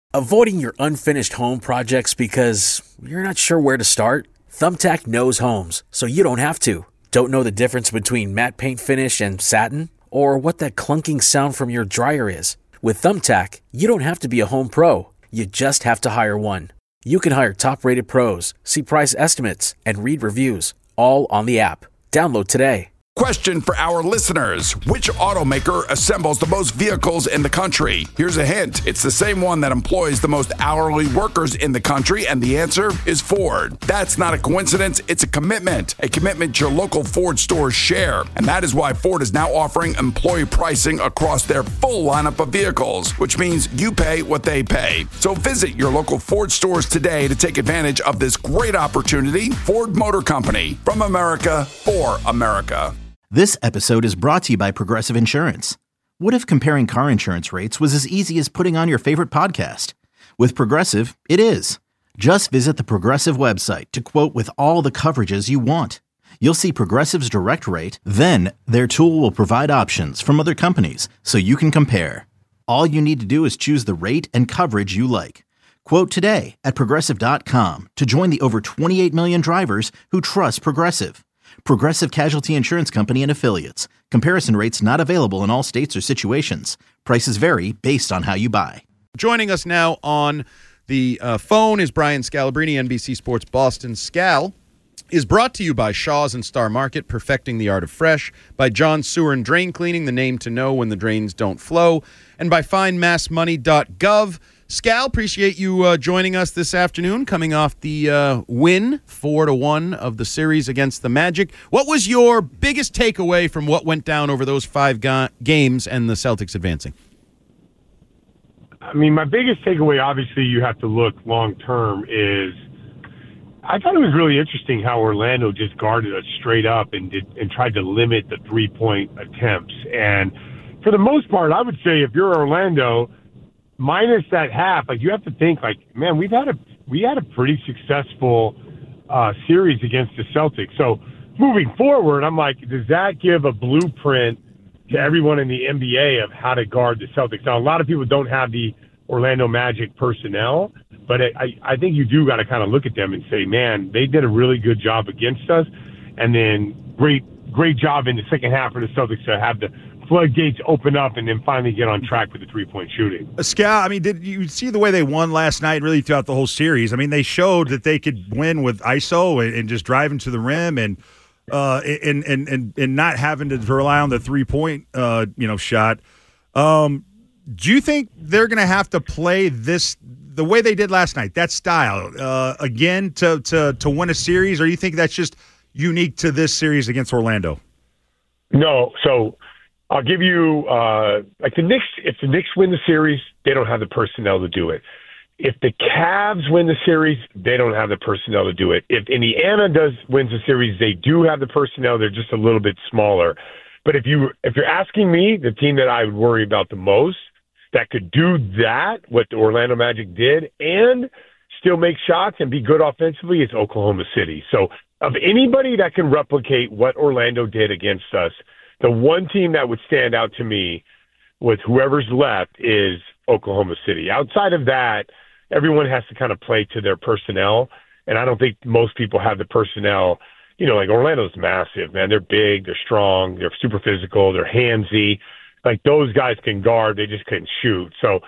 Avoiding your unfinished home projects because you're not sure where to start? Thumbtack knows homes, so you don't have to. Don't know the difference between matte paint finish and satin? Or what that clunking sound from your dryer is? With Thumbtack, you don't have to be a home pro. You just have to hire one. You can hire top-rated pros, see price estimates, and read reviews, all on the app. Download today. Question for our listeners. Which automaker assembles the most vehicles in the country? Here's a hint. It's the same one that employs the most hourly workers in the country, and the answer is Ford. That's not a coincidence. It's a commitment your local Ford stores share. And that is why Ford is now offering employee pricing across their full lineup of vehicles, which means you pay what they pay. So visit your local Ford stores today to take advantage of this great opportunity. Ford Motor Company, from America for America. This episode is brought to you by Progressive Insurance. What if comparing car insurance rates was as easy as putting on your favorite podcast? With Progressive, it is. Just visit the Progressive website to quote with all the coverages you want. You'll see Progressive's direct rate, then their tool will provide options from other companies so you can compare. All you need to do is choose the rate and coverage you like. Quote today at Progressive.com to join the over 28 million drivers who trust Progressive. Progressive Casualty Insurance Company and Affiliates. Comparison rates not available in all states or situations. Prices vary based on how you buy. Joining us now on the phone is Brian Scalabrine, NBC Sports Boston. Scal is brought to you by Shaw's and Star Market, perfecting the art of fresh, by John Sewer and Drain Cleaning, the name to know when the drains don't flow, and by findmassmoney.gov. Scal, appreciate you joining us this afternoon, coming off the win 4-1 of the series against the Magic. What was your biggest takeaway from what went down over those 5 games and the Celtics advancing? I mean, my biggest takeaway, obviously, you have to look long-term, is I thought it was really interesting how Orlando just guarded us straight up and tried to limit the three-point attempts. And for the most part, I would say if you're Orlando, minus that half, like you have to think, like, man, we had a pretty successful series against the Celtics. So moving forward, I'm like, does that give a blueprint to everyone in the NBA of how to guard the Celtics? Now, a lot of people don't have the Orlando Magic personnel, but I think you do got to kind of look at them and say, man, they did a really good job against us, and then great job in the second half for the Celtics to have the floodgates open up and then finally get on track with the three-point shooting. Scal, I mean, did you see the way they won last night, really throughout the whole series? I mean, they showed that they could win with ISO and just driving to the rim and not having to rely on the three-point shot. Do you think they're going to have to play this the way they did last night, that style, again to win a series, or do you think that's just unique to this series against Orlando? No, so I'll give you like the Knicks. If the Knicks win the series, they don't have the personnel to do it. If the Cavs win the series, they don't have the personnel to do it. If Indiana wins the series, they do have the personnel. They're just a little bit smaller. But if you're asking me, the team that I would worry about the most that could do that, what the Orlando Magic did, and still make shots and be good offensively, is Oklahoma City. So of anybody that can replicate what Orlando did against us, the one team that would stand out to me with whoever's left is Oklahoma City. Outside of that, everyone has to kind of play to their personnel, and I don't think most people have the personnel. You know, like Orlando's massive, man. They're big, they're strong, they're super physical, they're handsy. Like those guys can guard, they just couldn't shoot. So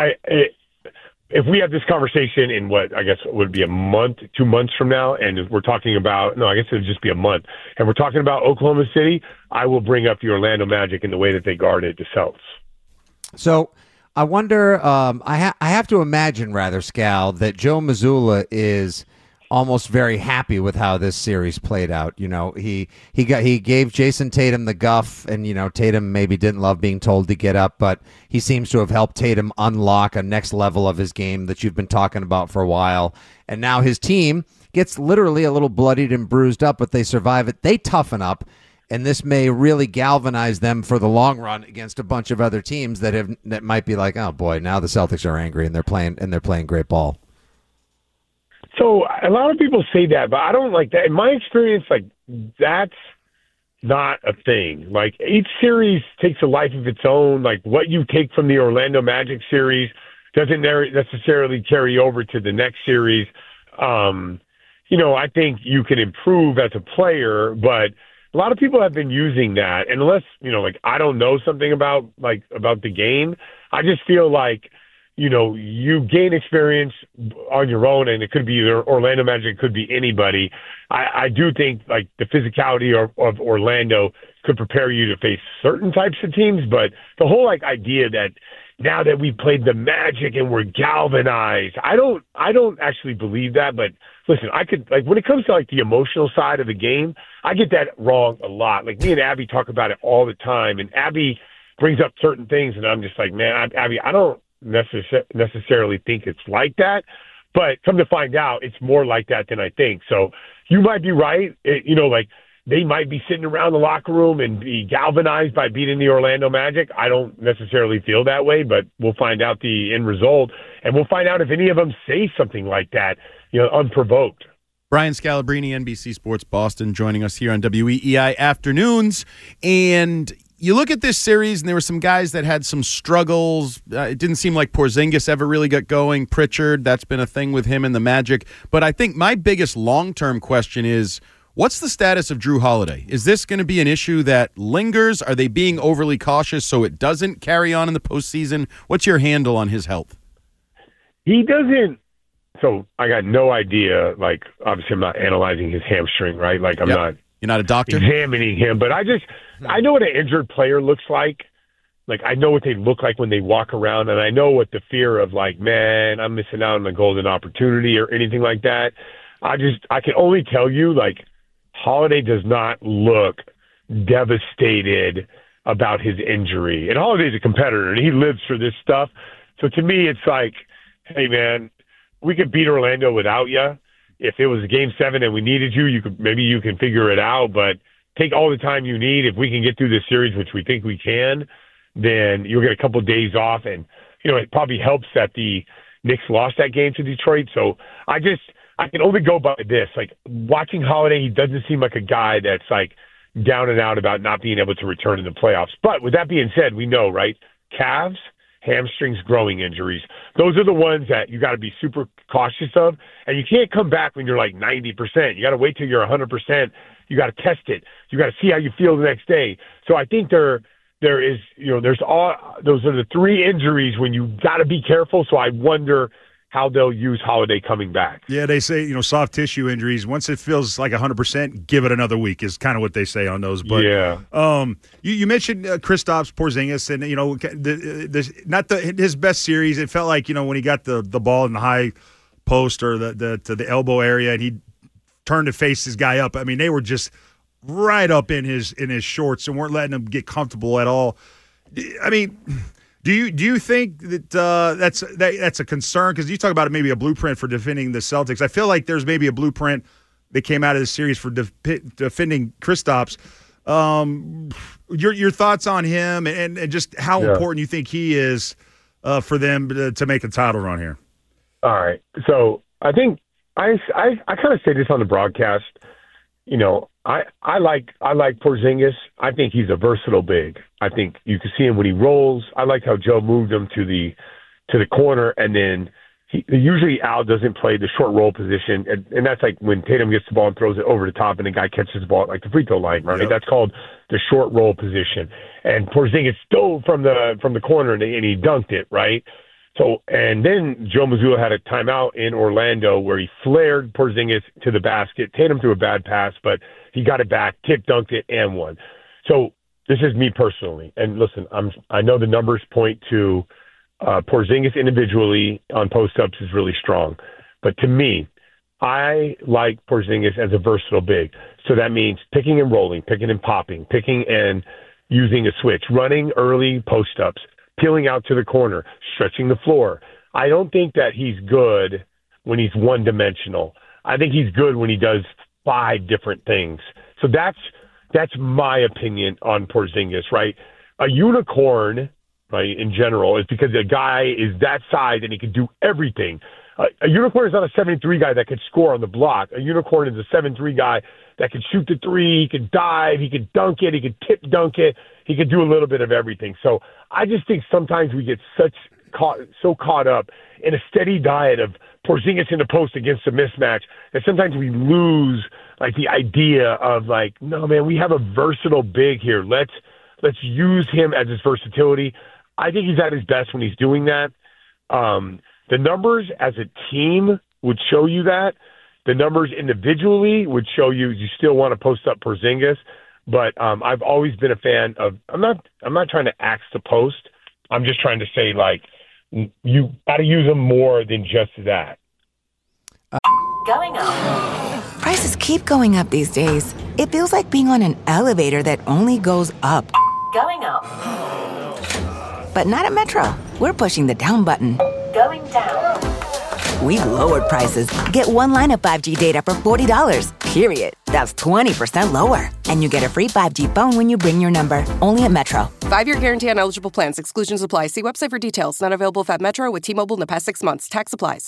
if we have this conversation in what I guess would be a month, 2 months from now, and we're talking about, no, I guess it would just be a month, and we're talking about Oklahoma City, I will bring up the Orlando Magic and the way that they guarded the Celtics. So I wonder, I have to imagine, rather, Scal, that Joe Mazzulla is almost very happy with how this series played out. You know, he gave Jason Tatum the guff, and you know, Tatum maybe didn't love being told to get up, but he seems to have helped Tatum unlock a next level of his game that you've been talking about for a while. And now his team gets literally a little bloodied and bruised up, but they survive it. They toughen up, and this may really galvanize them for the long run against a bunch of other teams that might be like, oh boy, now the Celtics are angry and they're playing great ball. So a lot of people say that, but I don't like that. In my experience, like that's not a thing. Like each series takes a life of its own. Like what you take from the Orlando Magic series doesn't necessarily carry over to the next series. I think you can improve as a player, but a lot of people have been using that. And unless, I don't know something about the game, I just feel like, you gain experience on your own, and it could be either Orlando Magic, it could be anybody. I do think like the physicality of Orlando could prepare you to face certain types of teams, but the whole idea that now that we played the Magic and we're galvanized, I don't actually believe that. But listen, I could when it comes to the emotional side of the game, I get that wrong a lot. Me and Abby talk about it all the time, and Abby brings up certain things, and I'm just like, man, Abby, I don't necessarily think it's like that, but come to find out, it's more like that than I think. So you might be right. They might be sitting around the locker room and be galvanized by beating the Orlando Magic. I don't necessarily feel that way, but we'll find out the end result, and we'll find out if any of them say something like that, unprovoked. Brian Scalabrine, NBC Sports Boston, joining us here on WEEI Afternoons. And you look at this series, and there were some guys that had some struggles. It didn't seem like Porzingis ever really got going. Pritchard, that's been a thing with him and the Magic. But I think my biggest long-term question is, what's the status of Drew Holiday? Is this going to be an issue that lingers? Are they being overly cautious so it doesn't carry on in the postseason? What's your handle on his health? He doesn't. So I got no idea. Obviously, I'm not analyzing his hamstring, right? I'm not. You're not a doctor? Examining him, but I know what an injured player looks like. I know what they look like when they walk around, and I know what the fear of man, I'm missing out on a golden opportunity or anything like that. I can only tell you Holiday does not look devastated about his injury. And Holiday's a competitor, and he lives for this stuff. So to me, it's hey, man, we could beat Orlando without you. If it was a Game 7 and we needed you, maybe you can figure it out. But take all the time you need. If we can get through this series, which we think we can, then you'll get a couple of days off. And, it probably helps that the Knicks lost that game to Detroit. So I can only go by this. Watching Holiday, he doesn't seem like a guy that's down and out about not being able to return in the playoffs. But with that being said, we know, right? Calves, hamstrings, growing injuries. Those are the ones that you got to be super cautious of. And you can't come back when you're 90%. You got to wait till you're 100%. You got to test it. You got to see how you feel the next day. So I think there is, those are the three injuries when you got to be careful. So I wonder how they'll use Holiday coming back. Yeah, they say, soft tissue injuries, once it feels 100%, give it another week is kind of what they say on those. But yeah. You mentioned Kristaps Porzingis, and his best series. It felt like, when he got the ball in the high post or the elbow area and he turned to face his guy up. I mean, they were just right up in his shorts and weren't letting him get comfortable at all. I mean, Do you think that that's a concern? Because you talk about it, maybe a blueprint for defending the Celtics. I feel like there's maybe a blueprint that came out of the series for defending Kristaps. Your thoughts on him and just how important you think he is for them to make a title run here. All right. So I think I kind of say this on the broadcast. I like Porzingis. I think he's a versatile big. I think you can see him when he rolls. I like how Joe moved him to the corner, and then usually Al doesn't play the short roll position, and that's when Tatum gets the ball and throws it over the top, and the guy catches the ball at the free throw line, right? Yep. That's called the short roll position. And Porzingis dove from the corner and he dunked it, right? So, and then Joe Mazzulla had a timeout in Orlando where he flared Porzingis to the basket. Tatum threw a bad pass, but he got it back, tip dunked it, and won. So this is me personally. And listen, I know the numbers point to Porzingis individually on post-ups is really strong. But to me, I like Porzingis as a versatile big. So that means picking and rolling, picking and popping, picking and using a switch, running early post-ups, peeling out to the corner, stretching the floor. I don't think that he's good when he's one-dimensional. I think he's good when he does 5 different things. So that's my opinion on Porzingis, right? A unicorn, right, in general, is because the guy is that size and he can do everything. A unicorn is not a 7'3" guy that could score on the block. A unicorn is a 7'3" guy that could shoot the three, he could dive, he could dunk it, he could tip dunk it, he could do a little bit of everything. So I just think sometimes we get such so caught up in a steady diet of Porzingis in the post against a mismatch that sometimes we lose like the idea of like, no man, we have a versatile big here. Let's use him as his versatility. I think he's at his best when he's doing that. The numbers as a team would show you that. The numbers individually would show you still want to post up Porzingis. But I've always been a fan of. I'm not trying to axe the post. I'm just trying to say like you got to use them more than just that. Going up. Prices keep going up these days. It feels like being on an elevator that only goes up. Going up. But not at Metro. We're pushing the down button. Going down. We've lowered prices. Get one line of 5G data for $40, period. That's 20% lower. And you get a free 5G phone when you bring your number. Only at Metro. 5-year guarantee on eligible plans. Exclusions apply. See website for details. Not available if at Metro with T-Mobile in the past 6 months. Tax applies.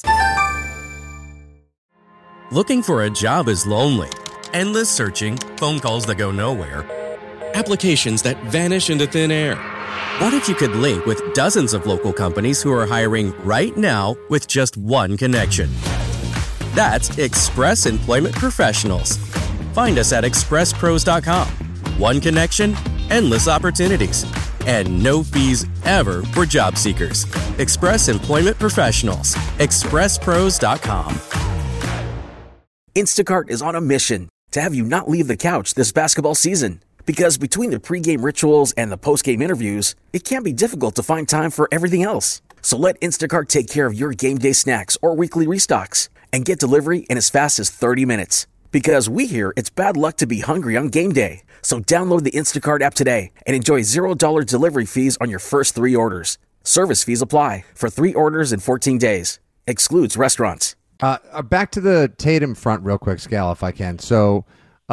Looking for a job is lonely. Endless searching, phone calls that go nowhere, applications that vanish into thin air. What if you could link with dozens of local companies who are hiring right now with just one connection? That's Express Employment Professionals. Find us at expresspros.com. One connection, endless opportunities, and no fees ever for job seekers. Express Employment Professionals. expresspros.com. Instacart is on a mission to have you not leave the couch this basketball season. Because between the pregame rituals and the postgame interviews, it can be difficult to find time for everything else. So let Instacart take care of your game day snacks or weekly restocks and get delivery in as fast as 30 minutes. Because we hear it's bad luck to be hungry on game day. So download the Instacart app today and enjoy $0 delivery fees on your first 3 orders. Service fees apply for 3 orders in 14 days. Excludes restaurants. Back to the Tatum front real quick, Scal, if I can. So,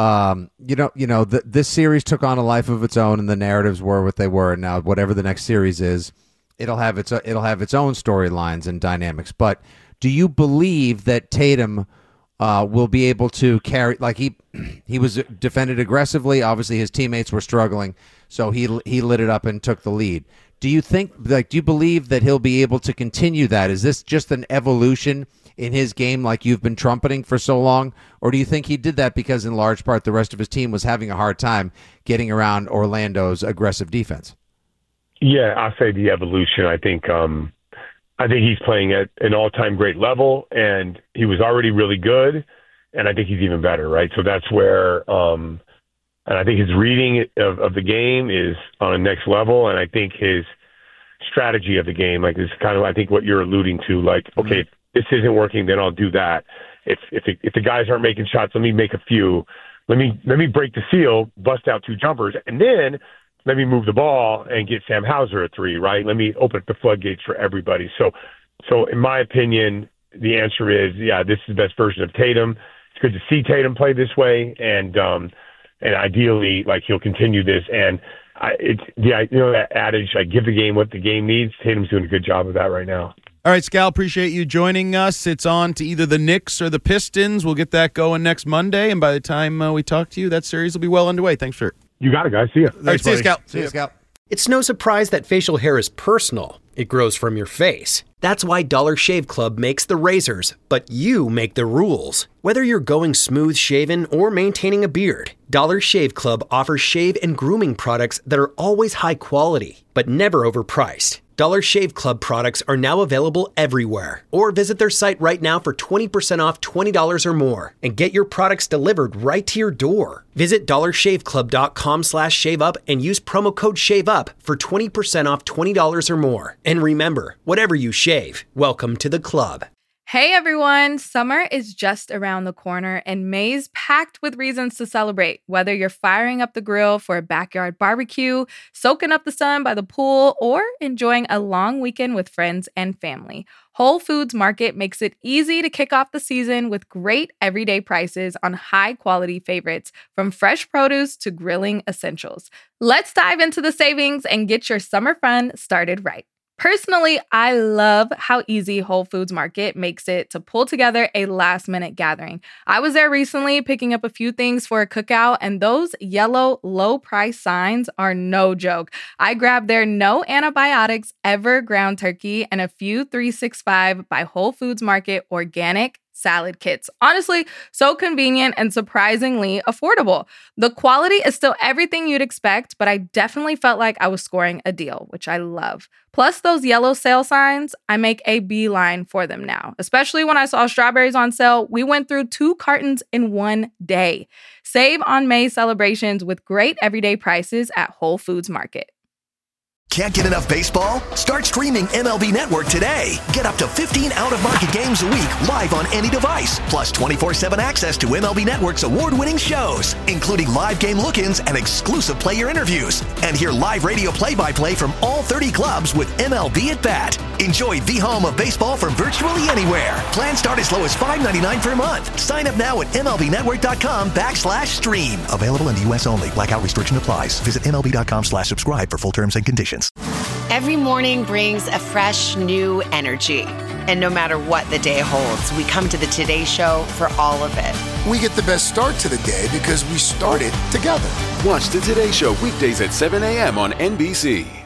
this series took on a life of its own, and the narratives were what they were. And now, whatever the next series is, it'll have its own storylines and dynamics. But do you believe that Tatum will be able to carry? Like he was defended aggressively. Obviously, his teammates were struggling, so he lit it up and took the lead. Do you believe that he'll be able to continue that? Is this just an evolution in his game like you've been trumpeting for so long? Or do you think he did that because in large part the rest of his team was having a hard time getting around Orlando's aggressive defense? Yeah, I'll say the evolution. I think he's playing at an all-time great level, and he was already really good, and I think he's even better, right? So that's where and I think his reading of the game is on a next level, and I think his strategy of the game, like, is kind of, I think, what you're alluding to, like, okay, if this isn't working, then I'll do that. If the guys aren't making shots, let me make a few. Let me break the seal, bust out 2 jumpers, and then let me move the ball and get Sam Hauser a 3, right? Let me open up the floodgates for everybody. So in my opinion, the answer is, yeah, this is the best version of Tatum. It's good to see Tatum play this way, and ideally, like, he'll continue this. And that adage, like, give the game what the game needs. Tatum's doing a good job of that right now. All right, Scal, appreciate you joining us. It's on to either the Knicks or the Pistons. We'll get that going next Monday, and by the time we talk to you, that series will be well underway. Thanks, sir. You got it, guys. See ya. All right, see you, Scal. See you, Scal. It's no surprise that facial hair is personal. It grows from your face. That's why Dollar Shave Club makes the razors, but you make the rules. Whether you're going smooth shaven or maintaining a beard, Dollar Shave Club offers shave and grooming products that are always high quality, but never overpriced. Dollar Shave Club products are now available everywhere. Or visit their site right now for 20% off $20 or more and get your products delivered right to your door. Visit dollarshaveclub.com/shaveup and use promo code SHAVEUP for 20% off $20 or more. And remember, whatever you shave, welcome to the club. Hey everyone, summer is just around the corner and May's packed with reasons to celebrate. Whether you're firing up the grill for a backyard barbecue, soaking up the sun by the pool, or enjoying a long weekend with friends and family, Whole Foods Market makes it easy to kick off the season with great everyday prices on high-quality favorites, from fresh produce to grilling essentials. Let's dive into the savings and get your summer fun started right. Personally, I love how easy Whole Foods Market makes it to pull together a last-minute gathering. I was there recently picking up a few things for a cookout, and those yellow low-price signs are no joke. I grabbed their no antibiotics ever ground turkey and a few 365 by Whole Foods Market organic salad kits. Honestly, so convenient and surprisingly affordable. The quality is still everything you'd expect, but I definitely felt like I was scoring a deal, which I love. Plus those yellow sale signs, I make a beeline for them now. Especially when I saw strawberries on sale, we went through 2 cartons in one day. Save on May celebrations with great everyday prices at Whole Foods Market. Can't get enough baseball? Start streaming MLB Network today. Get up to 15 out-of-market games a week live on any device. Plus 24/7 access to MLB Network's award-winning shows, including live game look-ins and exclusive player interviews. And hear live radio play-by-play from all 30 clubs with MLB at Bat. Enjoy the home of baseball from virtually anywhere. Plans start as low as $5.99 per month. Sign up now at MLBnetwork.com/stream. Available in the U.S. only. Blackout restriction applies. Visit MLB.com/subscribe for full terms and conditions. Every morning brings a fresh, new energy. And no matter what the day holds, we come to the Today Show for all of it. We get the best start to the day because we started together. Watch the Today Show weekdays at 7 a.m. on NBC.